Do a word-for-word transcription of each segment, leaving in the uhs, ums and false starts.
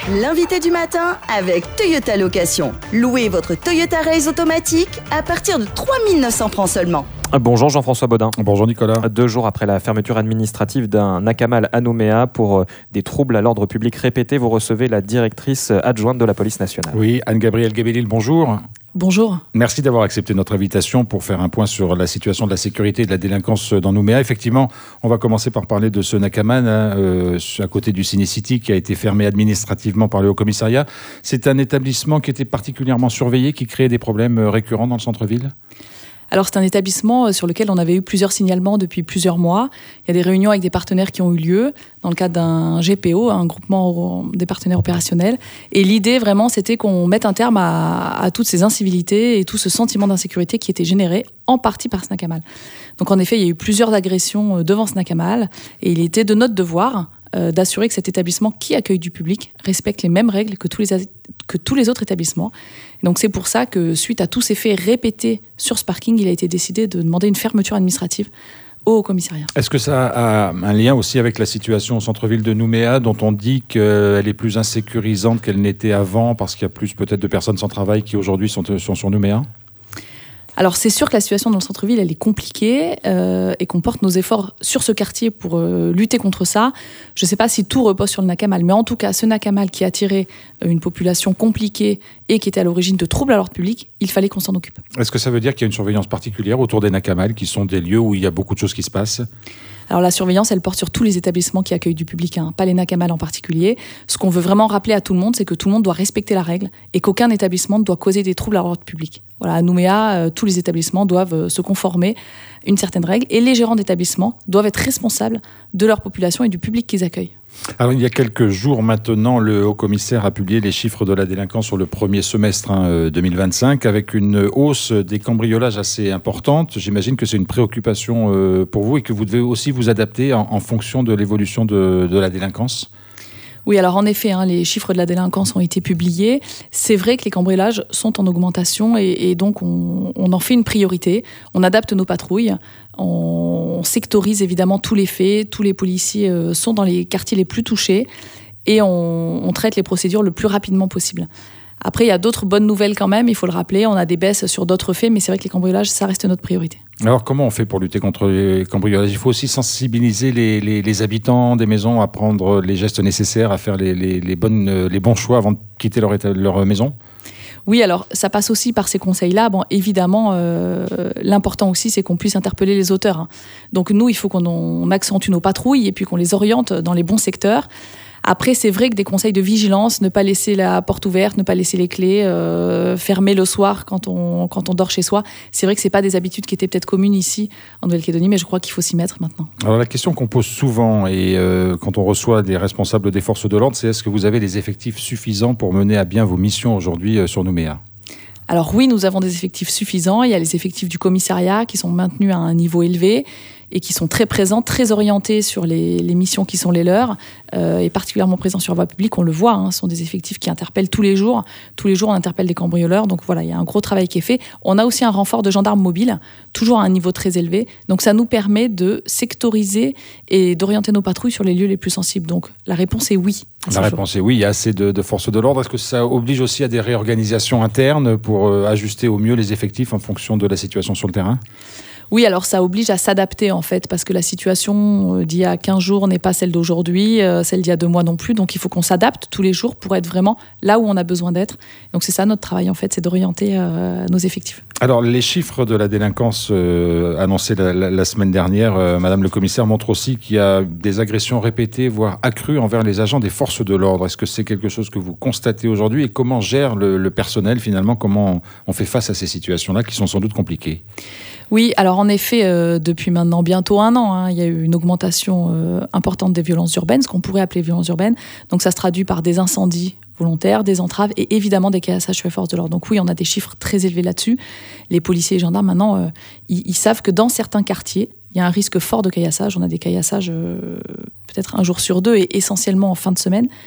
L'invité du matin avec Toyota Location. Louez votre Toyota Race automatique à partir de trois mille neuf cents francs seulement. Bonjour Jean-François Baudin. Bonjour Nicolas. Deux jours après la fermeture administrative d'un Nakamal à Nouméa pour des troubles à l'ordre public répétés, vous recevez la directrice adjointe de la police nationale. Oui, Anne-Gabrielle Gabellil, bonjour. Bonjour. Merci d'avoir accepté notre invitation pour faire un point sur la situation de la sécurité et de la délinquance dans Nouméa. Effectivement, on va commencer par parler de ce Nakamal hein, euh, à côté du Ciné-City qui a été fermé administrativement par le Haut-Commissariat. C'est un établissement qui était particulièrement surveillé, qui créait des problèmes récurrents dans le centre-ville ? Alors c'est un établissement sur lequel on avait eu plusieurs signalements depuis plusieurs mois. Il y a des réunions avec des partenaires qui ont eu lieu dans le cadre d'un G P O, un groupement des partenaires opérationnels. Et l'idée vraiment c'était qu'on mette un terme à, à toutes ces incivilités et tout ce sentiment d'insécurité qui était généré en partie par ce Nakamal. Donc en effet il y a eu plusieurs agressions devant ce Nakamal et il était de notre devoir euh, d'assurer que cet établissement qui accueille du public respecte les mêmes règles que tous les que tous les autres établissements. Et donc c'est pour ça que suite à tous ces faits répétés sur ce parking, il a été décidé de demander une fermeture administrative au commissariat. Est-ce que ça a un lien aussi avec la situation au centre-ville de Nouméa, dont on dit qu'elle est plus insécurisante qu'elle n'était avant, parce qu'il y a plus peut-être de personnes sans travail qui aujourd'hui sont, sont sur Nouméa ? Alors c'est sûr que la situation dans le centre-ville elle est compliquée euh, et qu'on porte nos efforts sur ce quartier pour euh, lutter contre ça. Je ne sais pas si tout repose sur le Nakamal, mais en tout cas ce Nakamal qui a attiré une population compliquée et qui était à l'origine de troubles à l'ordre public, il fallait qu'on s'en occupe. Est-ce que ça veut dire qu'il y a une surveillance particulière autour des Nakamal, qui sont des lieux où il y a beaucoup de choses qui se passent ? Alors la surveillance, elle porte sur tous les établissements qui accueillent du public, hein, pas les Nakamal en particulier. Ce qu'on veut vraiment rappeler à tout le monde, c'est que tout le monde doit respecter la règle et qu'aucun établissement ne doit causer des troubles à l'ordre public. Voilà, à Nouméa, euh, tous les établissements doivent euh, se conformer à une certaine règle et les gérants d'établissements doivent être responsables de leur population et du public qu'ils accueillent. Alors, il y a quelques jours maintenant, le haut-commissaire a publié les chiffres de la délinquance sur le premier semestre hein, deux mille vingt-cinq, avec une hausse des cambriolages assez importante. J'imagine que c'est une préoccupation euh, pour vous et que vous devez aussi vous adapter en, en fonction de l'évolution de, de la délinquance. Oui, alors en effet, hein, les chiffres de la délinquance ont été publiés. C'est vrai que les cambriolages sont en augmentation et, et donc on, on en fait une priorité. On adapte nos patrouilles, on, on sectorise évidemment tous les faits, tous les policiers euh, sont dans les quartiers les plus touchés et on, on traite les procédures le plus rapidement possible. Après, il y a d'autres bonnes nouvelles quand même, il faut le rappeler. On a des baisses sur d'autres faits, mais c'est vrai que les cambriolages, ça reste notre priorité. Alors, comment on fait pour lutter contre les cambriolages ? Il faut aussi sensibiliser les, les, les habitants des maisons à prendre les gestes nécessaires, à faire les, les, les, bonnes, les bons choix avant de quitter leur, leur maison ? Oui, alors ça passe aussi par ces conseils-là. Bon, évidemment, euh, l'important aussi, c'est qu'on puisse interpeller les auteurs. Hein. Donc nous, il faut qu'on on accentue nos patrouilles et puis qu'on les oriente dans les bons secteurs. Après, c'est vrai que des conseils de vigilance, ne pas laisser la porte ouverte, ne pas laisser les clés, euh, fermer le soir quand on, quand on dort chez soi, c'est vrai que ce n'est pas des habitudes qui étaient peut-être communes ici en Nouvelle-Calédonie, mais je crois qu'il faut s'y mettre maintenant. Alors la question qu'on pose souvent, et euh, quand on reçoit des responsables des forces de l'ordre, c'est est-ce que vous avez des effectifs suffisants pour mener à bien vos missions aujourd'hui euh, sur Nouméa ? Alors oui, nous avons des effectifs suffisants. Il y a les effectifs du commissariat qui sont maintenus à un niveau élevé et qui sont très présents, très orientés sur les, les missions qui sont les leurs, euh, et particulièrement présents sur la voie publique. On le voit, hein, ce sont des effectifs qui interpellent tous les jours. Tous les jours, on interpelle des cambrioleurs. Donc voilà, il y a un gros travail qui est fait. On a aussi un renfort de gendarmes mobiles, toujours à un niveau très élevé. Donc ça nous permet de sectoriser et d'orienter nos patrouilles sur les lieux les plus sensibles. Donc la réponse est oui. La réponse est oui, il y a assez de, de forces de l'ordre. Est-ce que ça oblige aussi à des réorganisations internes pour euh, ajuster au mieux les effectifs en fonction de la situation sur le terrain ? Oui, alors ça oblige à s'adapter en fait, parce que la situation d'il y a quinze jours n'est pas celle d'aujourd'hui, euh, celle d'il y a deux mois non plus, donc il faut qu'on s'adapte tous les jours pour être vraiment là où on a besoin d'être. Donc c'est ça notre travail en fait, c'est d'orienter euh, nos effectifs. Alors les chiffres de la délinquance euh, annoncés la, la, la semaine dernière, euh, Madame le Commissaire, montrent aussi qu'il y a des agressions répétées, voire accrues envers les agents des forces de l'ordre. Est-ce que c'est quelque chose que vous constatez aujourd'hui et comment gère le, le personnel finalement, comment on fait face à ces situations-là qui sont sans doute compliquées ? Oui, alors en effet, euh, depuis maintenant bientôt un an, hein, il y a eu une augmentation euh, importante des violences urbaines, ce qu'on pourrait appeler violences urbaines. Donc ça se traduit par des incendies volontaires, des entraves et évidemment des caillassages sur les forces de l'ordre. Donc oui, on a des chiffres très élevés là-dessus. Les policiers et gendarmes, maintenant, euh, ils, ils savent que dans certains quartiers, il y a un risque fort de caillassage. On a des caillassages euh, peut-être un jour sur deux et essentiellement en fin de semaine.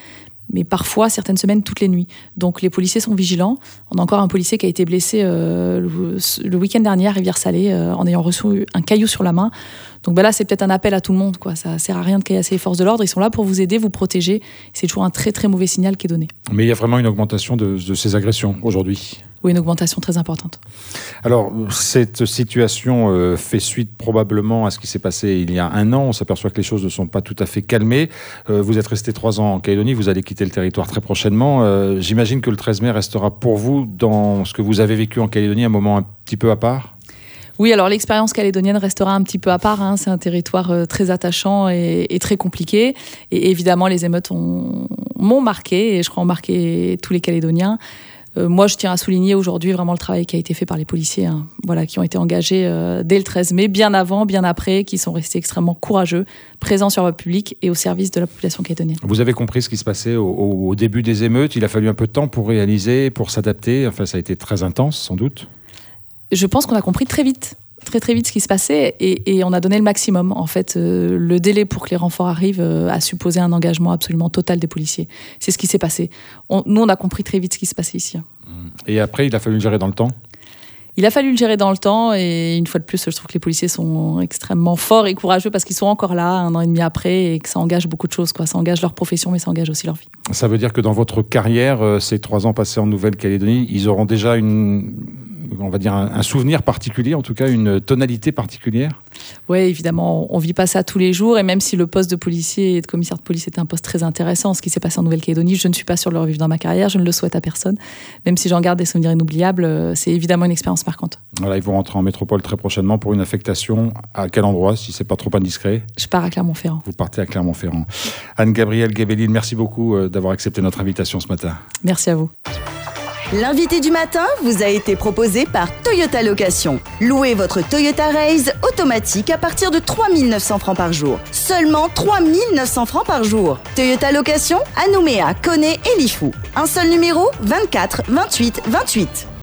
mais parfois, certaines semaines, toutes les nuits. Donc les policiers sont vigilants. On a encore un policier qui a été blessé euh, le, le week-end dernier à Rivière-Salée euh, en ayant reçu un caillou sur la main. Donc ben là, c'est peut-être un appel à tout le monde, quoi. Ça sert à rien de caillasser les forces de l'ordre. Ils sont là pour vous aider, vous protéger. C'est toujours un très très mauvais signal qui est donné. Mais il y a vraiment une augmentation de, de ces agressions aujourd'hui. Oui, une augmentation très importante. Alors, cette situation euh, fait suite probablement à ce qui s'est passé il y a un an. On s'aperçoit que les choses ne sont pas tout à fait calmées. Euh, vous êtes resté trois ans en Calédonie, vous allez quitter le territoire très prochainement. Euh, j'imagine que le treize mai restera pour vous, dans ce que vous avez vécu en Calédonie, un moment un petit peu à part ? Oui, alors l'expérience calédonienne restera un petit peu à part. Hein. C'est un territoire euh, très attachant et, et très compliqué. Et évidemment, les émeutes ont, m'ont marqué, et je crois ont marqué tous les Calédoniens. Euh, moi, je tiens à souligner aujourd'hui vraiment le travail qui a été fait par les policiers, hein, voilà, qui ont été engagés euh, dès le treize mai, bien avant, bien après, qui sont restés extrêmement courageux, présents sur la voie publique et au service de la population calédonienne. Vous avez compris ce qui se passait au, au, au début des émeutes. Il a fallu un peu de temps pour réaliser, pour s'adapter. Enfin, ça a été très intense, sans doute. Je pense qu'on a compris très vite. très très vite ce qui se passait et, et on a donné le maximum. En fait, euh, le délai pour que les renforts arrivent euh, a supposé un engagement absolument total des policiers. C'est ce qui s'est passé. On, nous, on a compris très vite ce qui se passait ici. Et après, il a fallu le gérer dans le temps ? Il a fallu le gérer dans le temps et une fois de plus, je trouve que les policiers sont extrêmement forts et courageux parce qu'ils sont encore là un an et demi après et que ça engage beaucoup de choses, quoi. Ça engage leur profession mais ça engage aussi leur vie. Ça veut dire que dans votre carrière, euh, ces trois ans passés en Nouvelle-Calédonie, ils auront déjà une... on va dire un, un souvenir particulier, en tout cas une tonalité particulière ? Oui, évidemment, on ne vit pas ça tous les jours et même si le poste de policier et de commissaire de police était un poste très intéressant, ce qui s'est passé en Nouvelle-Calédonie, je ne suis pas sûre de le revivre dans ma carrière, je ne le souhaite à personne. Même si j'en garde des souvenirs inoubliables, c'est évidemment une expérience marquante. Voilà, ils vont rentrer en métropole très prochainement pour une affectation. À quel endroit, si ce n'est pas trop indiscret ? Je pars à Clermont-Ferrand. Vous partez à Clermont-Ferrand. Anne-Gabrielle Gabellil, merci beaucoup d'avoir accepté notre invitation ce matin. Merci à vous. L'invité du matin vous a été proposé par Toyota Location. Louez votre Toyota Raise automatique à partir de trois mille neuf cents francs par jour. Seulement trois mille neuf cents francs par jour. Toyota Location à Nouméa, Koné et Lifou. Un seul numéro, vingt-quatre vingt-huit vingt-huit.